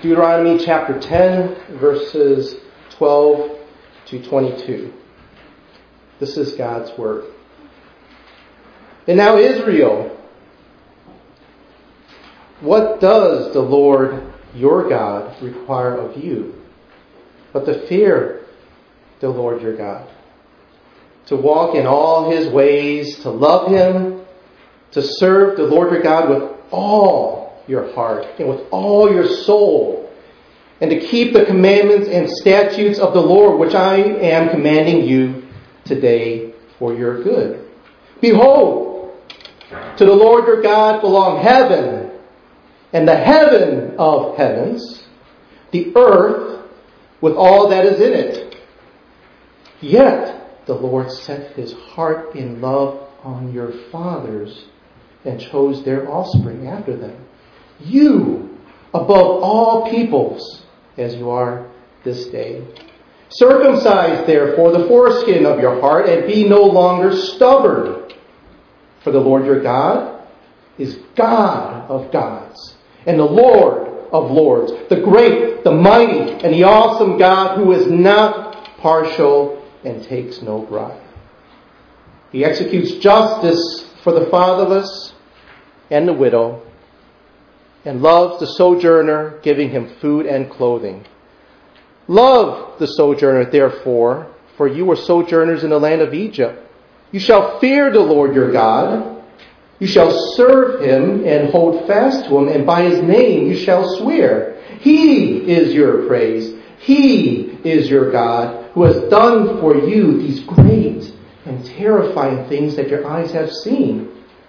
Deuteronomy chapter 10, verses 12 to 22. This is God's word. And now Israel, what does the Lord your God require of you, but to fear the Lord your God, to walk in all his ways, to love him, to serve the Lord your God with all your heart and with all your soul, and to keep the commandments and statutes of the Lord, which I am commanding you today for your good. Behold, to the Lord your God belong heaven and the heaven of heavens, the earth with all that is in it. Yet the Lord set his heart in love on your fathers and chose their offspring after them, you above all peoples, as you are this day. Circumcise therefore the foreskin of your heart, and be no longer stubborn. For the Lord your God is God of gods, and the Lord of lords, the great, the mighty, and the awesome God, who is not partial and takes no bribe. He executes justice for the fatherless and the widow, and loves the sojourner, giving him food and clothing. Love the sojourner, therefore, for you were sojourners in the land of Egypt. You shall fear the Lord your God. You shall serve him and hold fast to him, and by his name you shall swear. He is your praise. He is your God, who has done for you these great and terrifying things that your eyes have seen.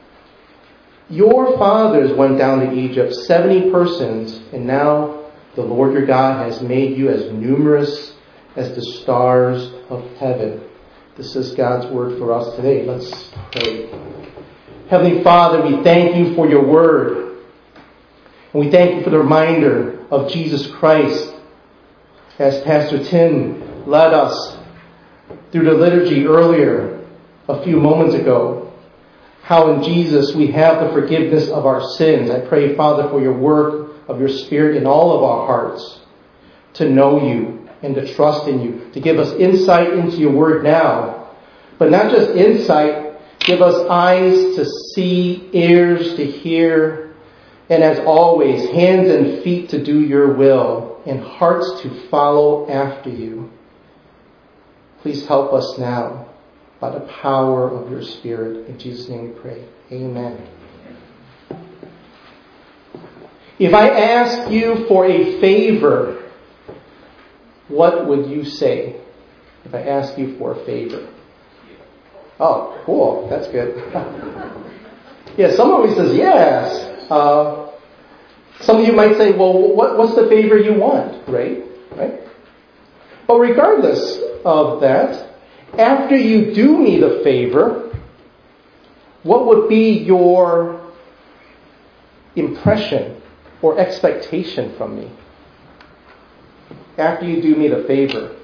Your fathers went down to Egypt, 70 persons, and now the Lord your God has made you as numerous as the stars of heaven. This is God's word for us today. Let's pray. Heavenly Father, we thank you for your word. And we thank you for the reminder of Jesus Christ, as Pastor Tim led us through the liturgy earlier, a few moments ago. How in Jesus we have the forgiveness of our sins. I pray, Father, for your work of your Spirit in all of our hearts, to know you and to trust in you, to give us insight into your word now. But not just insight, give us eyes to see, ears to hear, and as always, hands and feet to do your will, and hearts to follow after you. Please help us now by the power of your Spirit. In Jesus' name we pray. Amen. If I ask you for a favor, what would you say if I ask you for a favor? Oh, cool. That's good. Yeah, someone always says yes. Some of you might say, well, what's the favor you want? Right? But regardless of that, after you do me the favor, what would be your impression or expectation from me? After you do me the favor,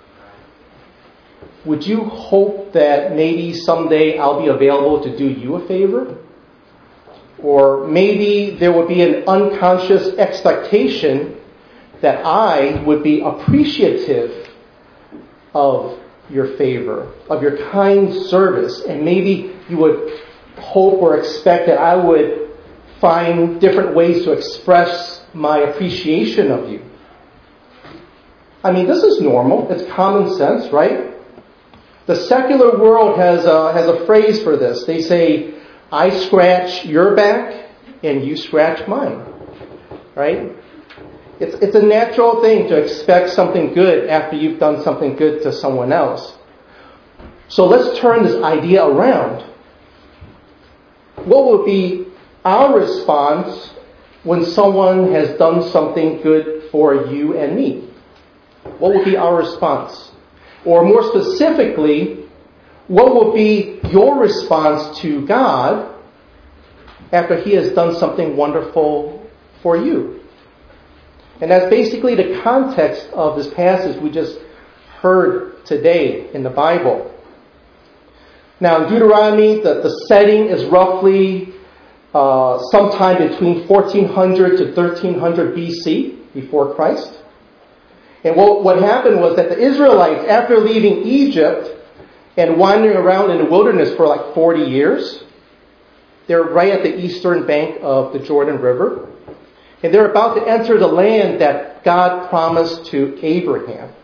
would you hope that maybe someday I'll be available to do you a favor? Or maybe there would be an unconscious expectation that I would be appreciative of your favor, of your kind service, and maybe you would hope or expect that I would find different ways to express my appreciation of you. I mean, this is normal. It's common sense, right? The secular world has a phrase for this. They say, I scratch your back and you scratch mine. Right? It's a natural thing to expect something good after you've done something good to someone else. So let's turn this idea around. What would be our response when someone has done something good for you and me? What would be our response? Or more specifically, what would be your response to God after He has done something wonderful for you? And that's basically the context of this passage we just heard today in the Bible. Now in Deuteronomy, the setting is roughly sometime between 1400 to 1300 BC, before Christ. And what happened was that the Israelites, after leaving Egypt and wandering around in the wilderness for like 40 years, they're right at the eastern bank of the Jordan River. And they're about to enter the land that God promised to Abraham.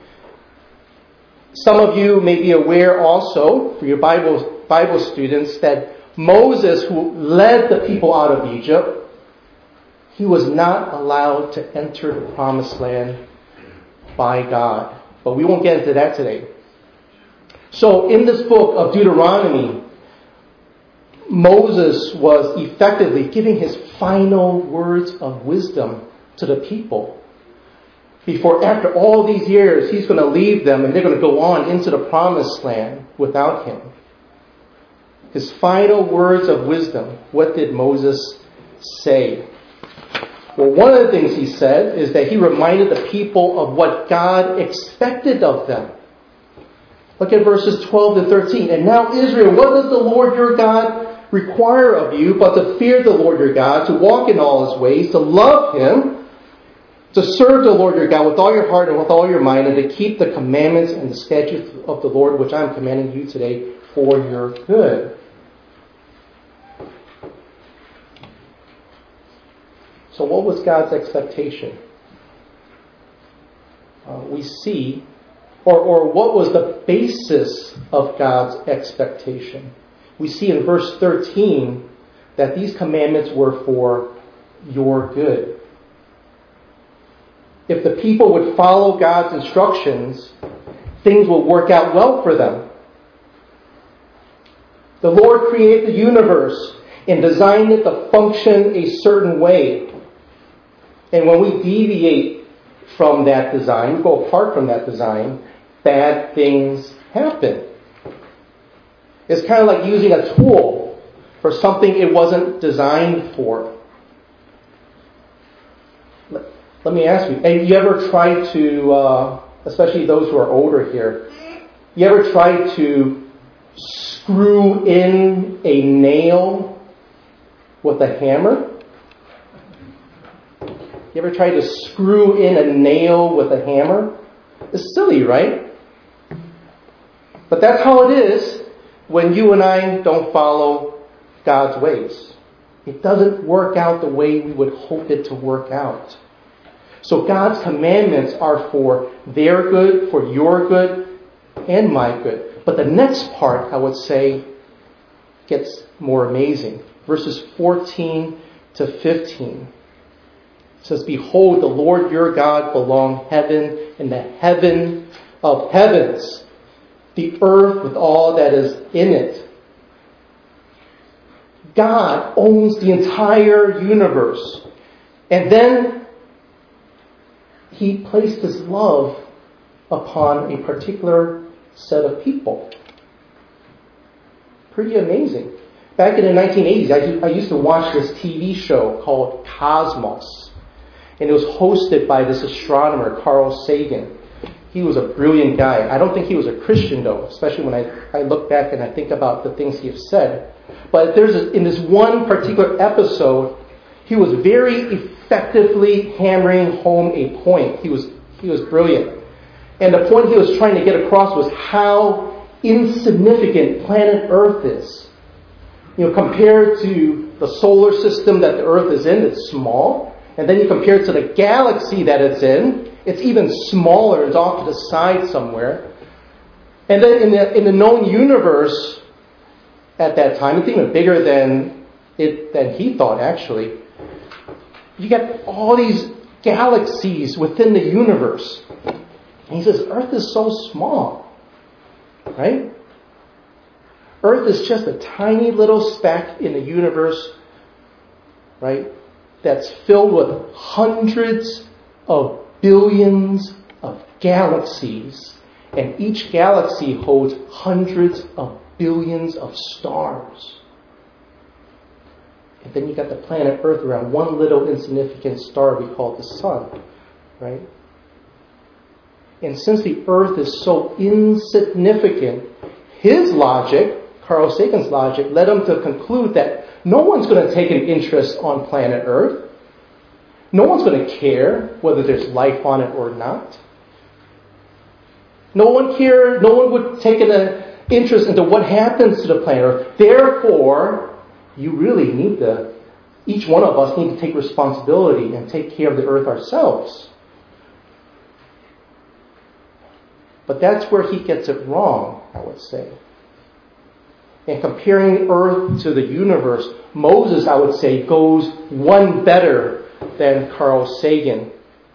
Some of you may be aware also, for your Bible students, that Moses, who led the people out of Egypt, he was not allowed to enter the promised land by God. But we won't get into that today. So in this book of Deuteronomy, Moses was effectively giving his final words of wisdom to the people. Before, after all these years, he's going to leave them and they're going to go on into the promised land without him. His final words of wisdom. What did Moses say? Well, one of the things he said is that he reminded the people of what God expected of them. Look at verses 12 to 13. And now, Israel, what does the Lord your God require of you but to fear the Lord your God, to walk in all his ways, to love him, to serve the Lord your God with all your heart and with all your mind, and to keep the commandments and the statutes of the Lord, which I am commanding you today for your good. So what was God's expectation? We see, or what was the basis of God's expectation? We see in verse 13 that these commandments were for your good. If the people would follow God's instructions, things will work out well for them. The Lord created the universe and designed it to function a certain way. And when we deviate from that design, go apart from that design, bad things happen. It's kind of like using a tool for something it wasn't designed for. Let me ask you, have you ever tried to, especially those who are older here, you ever tried to screw in a nail with a hammer? You ever tried to screw in a nail with a hammer? It's silly, right? But that's how it is when you and I don't follow God's ways. It doesn't work out the way we would hope it to work out. So God's commandments are for their good, for your good, and my good. But the next part, I would say, gets more amazing. Verses 14 to 15. It says, behold, the Lord your God belong heaven and the heaven of heavens, the earth with all that is in it. God owns the entire universe. And then he placed his love upon a particular set of people. Pretty amazing. Back in the 1980s, I used to watch this TV show called Cosmos. And it was hosted by this astronomer, Carl Sagan. He was a brilliant guy. I don't think he was a Christian, though, especially when I look back and I think about the things he has said. But in this one particular episode, he was very effectively hammering home a point. He was brilliant. And the point he was trying to get across was how insignificant planet Earth is. Compared to the solar system that the Earth is in, it's small. And then you compare it to the galaxy that it's in, it's even smaller. It's off to the side somewhere. And then in the known universe at that time, it's even bigger than he thought, actually. You get all these galaxies within the universe. And he says, Earth is so small. Right? Earth is just a tiny little speck in the universe, right? That's filled with hundreds of billions of galaxies. And each galaxy holds hundreds of billions of stars. And then you got the planet Earth around one little insignificant star we call the sun, right? And since the Earth is so insignificant, his logic, Carl Sagan's logic, led him to conclude that no one's going to take an interest on planet Earth. No one's going to care whether there's life on it or not. No one would take an interest into what happens to the planet Earth. Therefore, each one of us need to take responsibility and take care of the earth ourselves. But that's where he gets it wrong, I would say. And comparing earth to the universe, Moses, I would say, goes one better than Carl Sagan.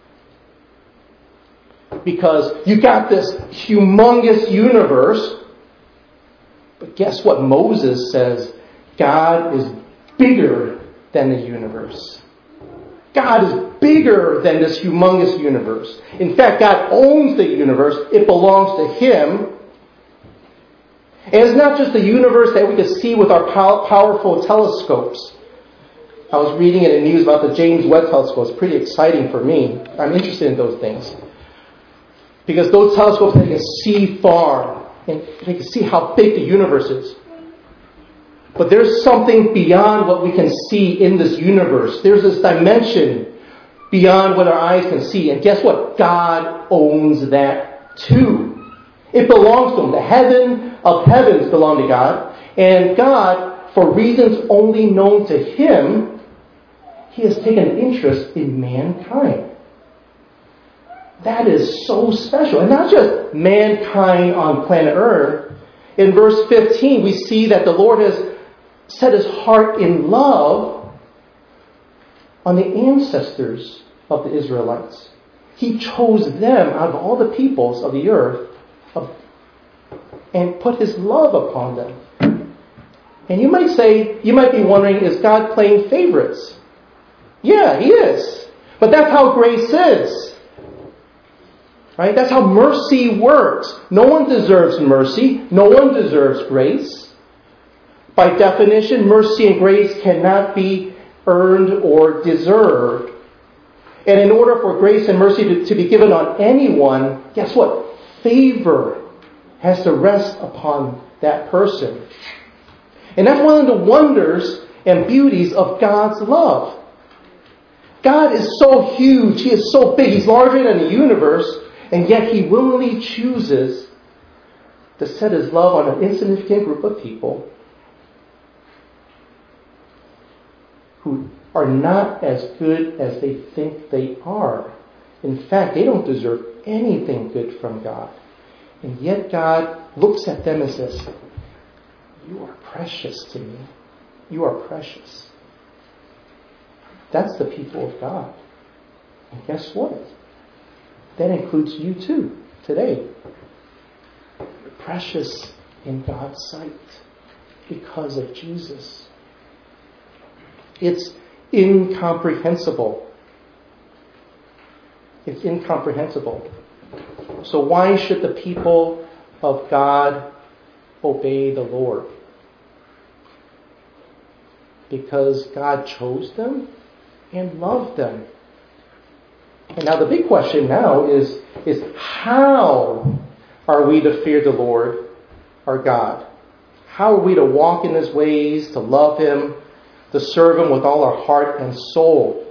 Because you got this humongous universe, but guess what Moses says? God is bigger than the universe. God is bigger than this humongous universe. In fact, God owns the universe. It belongs to Him. And it's not just the universe that we can see with our powerful telescopes. I was reading in the news about the James Webb telescope. It's pretty exciting for me. I'm interested in those things. Because those telescopes, they can see far. And they can see how big the universe is. But there's something beyond what we can see in this universe. There's this dimension beyond what our eyes can see. And guess what? God owns that too. It belongs to Him. The heaven of heavens belong to God. And God, for reasons only known to Him, He has taken an interest in mankind. That is so special. And not just mankind on planet Earth. In verse 15, we see that the Lord has set His heart in love on the ancestors of the Israelites. He chose them out of all the peoples of the earth and put His love upon them. And you might be wondering, is God playing favorites? Yeah, He is. But that's how grace is. Right? That's how mercy works. No one deserves mercy. No one deserves grace. By definition, mercy and grace cannot be earned or deserved. And in order for grace and mercy to be given on anyone, guess what? Favor has to rest upon that person. And that's one of the wonders and beauties of God's love. God is so huge. He is so big. He's larger than the universe. And yet He willingly chooses to set His love on an insignificant group of people who are not as good as they think they are. In fact, they don't deserve anything good from God. And yet God looks at them and says, "You are precious to me. You are precious." That's the people of God. And guess what? That includes you too, today. You're precious in God's sight because of Jesus. It's incomprehensible. It's incomprehensible. So why should the people of God obey the Lord? Because God chose them and loved them. And now the big question now is how are we to fear the Lord, our God? How are we to walk in His ways, to love Him, to serve Him with all our heart and soul?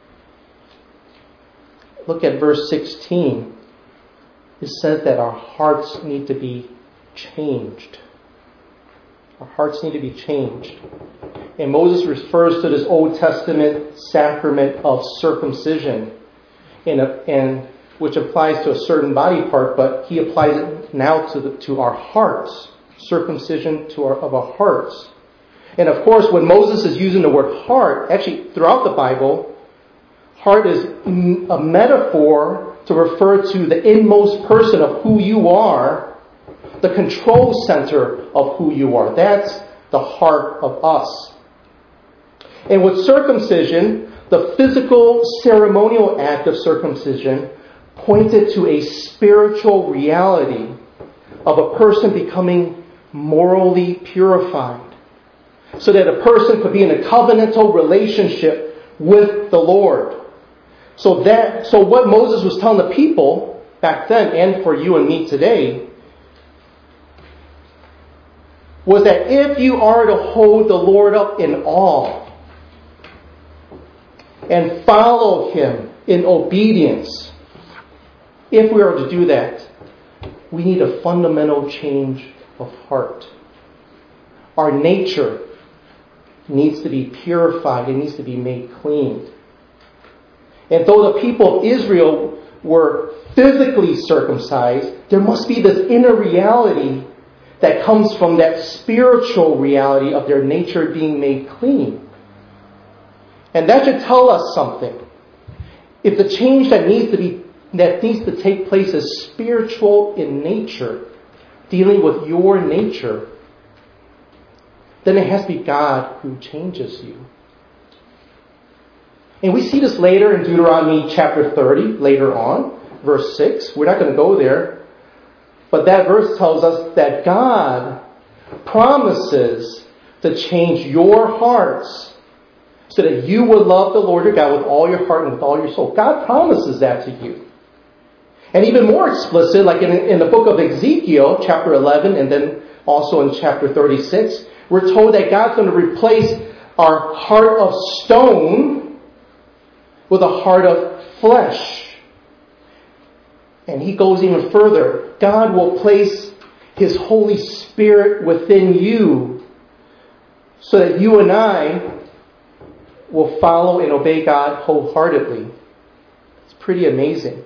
Look at verse 16. It says that our hearts need to be changed. Our hearts need to be changed. And Moses refers to this Old Testament sacrament of circumcision, and which applies to a certain body part, but he applies it now to our hearts. Circumcision of our hearts. And of course, when Moses is using the word heart, actually throughout the Bible, heart is a metaphor to refer to the inmost person of who you are, the control center of who you are. That's the heart of us. And with circumcision, the physical ceremonial act of circumcision pointed to a spiritual reality of a person becoming morally purified, so that a person could be in a covenantal relationship with the Lord. So what Moses was telling the people back then, and for you and me today, was that if you are to hold the Lord up in awe and follow Him in obedience, if we are to do that, we need a fundamental change of heart. Our nature needs to be purified. It needs to be made clean. And though the people of Israel were physically circumcised, there must be this inner reality that comes from that spiritual reality of their nature being made clean. And that should tell us something. If the change that needs to take place is spiritual in nature, dealing with your nature, then it has to be God who changes you. And we see this later in Deuteronomy chapter 30, later on, verse 6. We're not going to go there. But that verse tells us that God promises to change your hearts so that you will love the Lord your God with all your heart and with all your soul. God promises that to you. And even more explicit, like in the book of Ezekiel, chapter 11, and then also in chapter 36, we're told that God's going to replace our heart of stone with a heart of flesh. And he goes even further. God will place His Holy Spirit within you so that you and I will follow and obey God wholeheartedly. It's pretty amazing.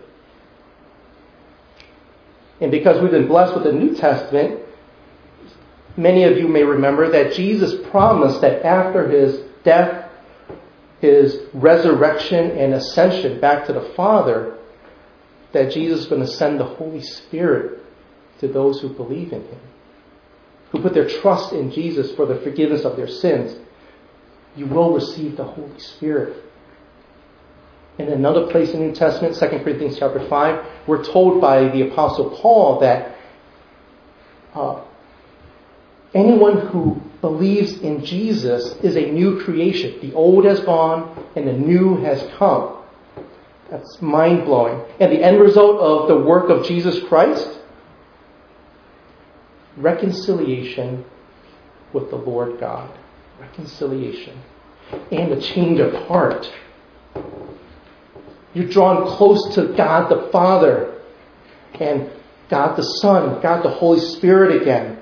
And because we've been blessed with the New Testament, many of you may remember that Jesus promised that after His death, His resurrection and ascension back to the Father, that Jesus is going to send the Holy Spirit to those who believe in Him, who put their trust in Jesus for the forgiveness of their sins. You will receive the Holy Spirit. In another place in the New Testament, 2 Corinthians chapter 5, we're told by the Apostle Paul that anyone who believes in Jesus is a new creation. The old has gone and the new has come. That's mind-blowing. And the end result of the work of Jesus Christ? Reconciliation with the Lord God. Reconciliation. And a change of heart. You're drawn close to God the Father and God the Son, God the Holy Spirit again.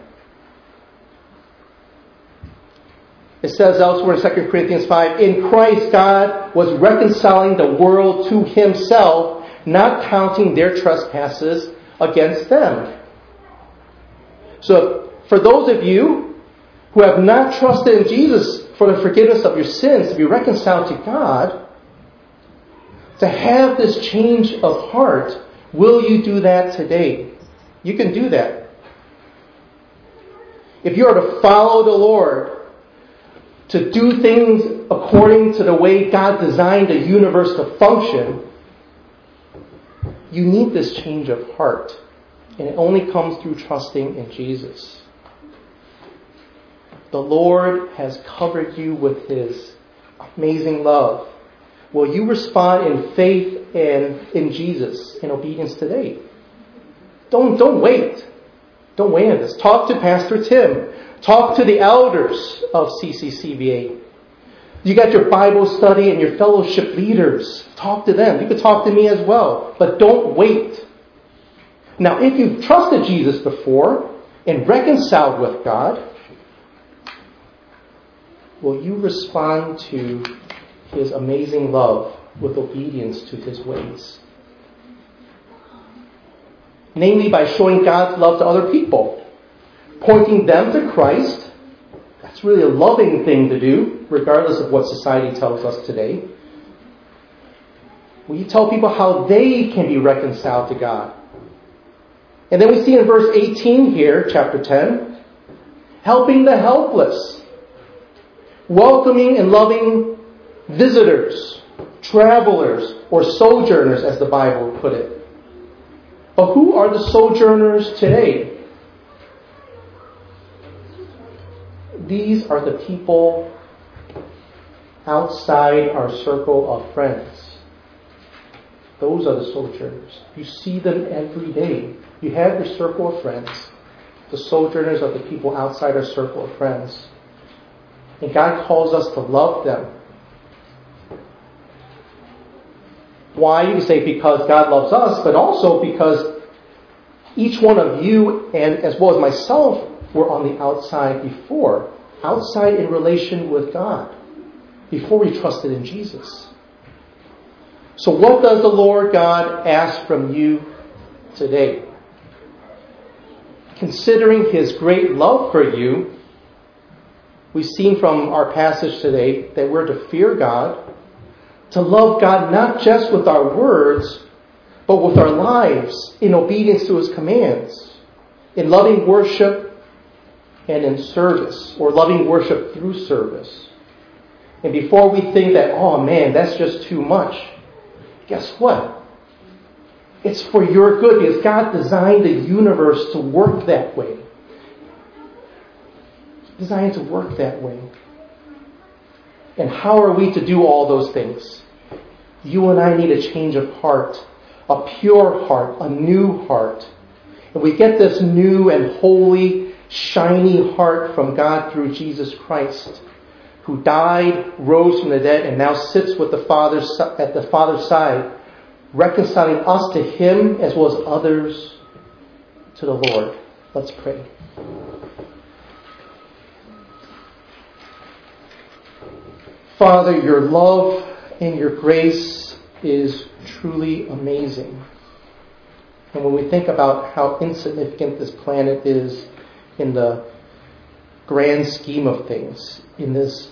It says elsewhere in 2 Corinthians 5, in Christ God was reconciling the world to Himself, not counting their trespasses against them. So for those of you who have not trusted in Jesus for the forgiveness of your sins, to be reconciled to God, to have this change of heart, will you do that today? You can do that. If you are to follow the Lord, to do things according to the way God designed the universe to function, you need this change of heart. And it only comes through trusting in Jesus. The Lord has covered you with His amazing love. Will you respond in faith and in Jesus, in obedience today? Don't wait. Don't wait on this. Talk to Pastor Tim. Talk to the elders of CCCVA. You got your Bible study and your fellowship leaders. Talk to them. You could talk to me as well. But don't wait. Now, if you've trusted Jesus before and reconciled with God, will you respond to His amazing love with obedience to His ways? Namely, by showing God's love to other people, pointing them to Christ. That's really a loving thing to do, regardless of what society tells us today. Will you tell people how they can be reconciled to God? And then we see in verse 18 here, chapter 10, helping the helpless, welcoming and loving visitors, travelers, or sojourners, as the Bible put it. But who are the sojourners today? These are the people outside our circle of friends. Those are the sojourners. You see them every day. You have your circle of friends, the sojourners are the people outside our circle of friends. And God calls us to love them. Why? You can say because God loves us, but also because each one of you, and as well as myself, were on the outside before. Outside in relation with God. Before we trusted in Jesus. So what does the Lord God ask from you today? Considering His great love for you, we've seen from our passage today that we're to fear God, to love God not just with our words, but with our lives in obedience to His commands, in loving worship and in service, or loving worship through service. And before we think that, oh man, that's just too much, guess what? It's for your good because God designed the universe to work that way. Designed to work that way. And how are we to do all those things? You and I need a change of heart, a pure heart, a new heart. And we get this new and holy, shiny heart from God through Jesus Christ, who died, rose from the dead, and now sits with the Father's, at the Father's side, reconciling us to Him as well as others to the Lord. Let's pray. Father, your love and your grace is truly amazing. And when we think about how insignificant this planet is in the grand scheme of things, in this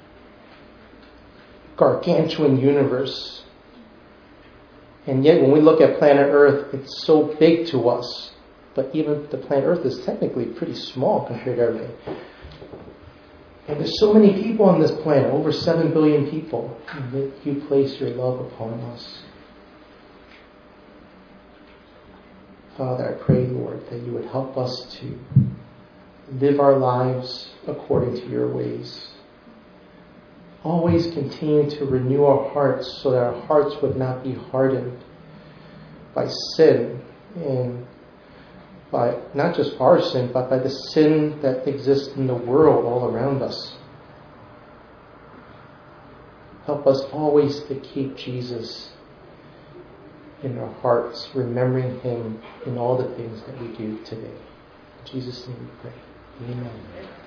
gargantuan universe, and yet when we look at planet Earth, it's so big to us. But even the planet Earth is technically pretty small compared to everything. And there's so many people on this planet, over 7 billion people, and that you place your love upon us. Father, I pray, Lord, that you would help us to live our lives according to your ways. Always continue to renew our hearts so that our hearts would not be hardened by sin, and by not just our sin, but by the sin that exists in the world all around us. Help us always to keep Jesus in our hearts, remembering Him in all the things that we do today. In Jesus' name we pray. Amen.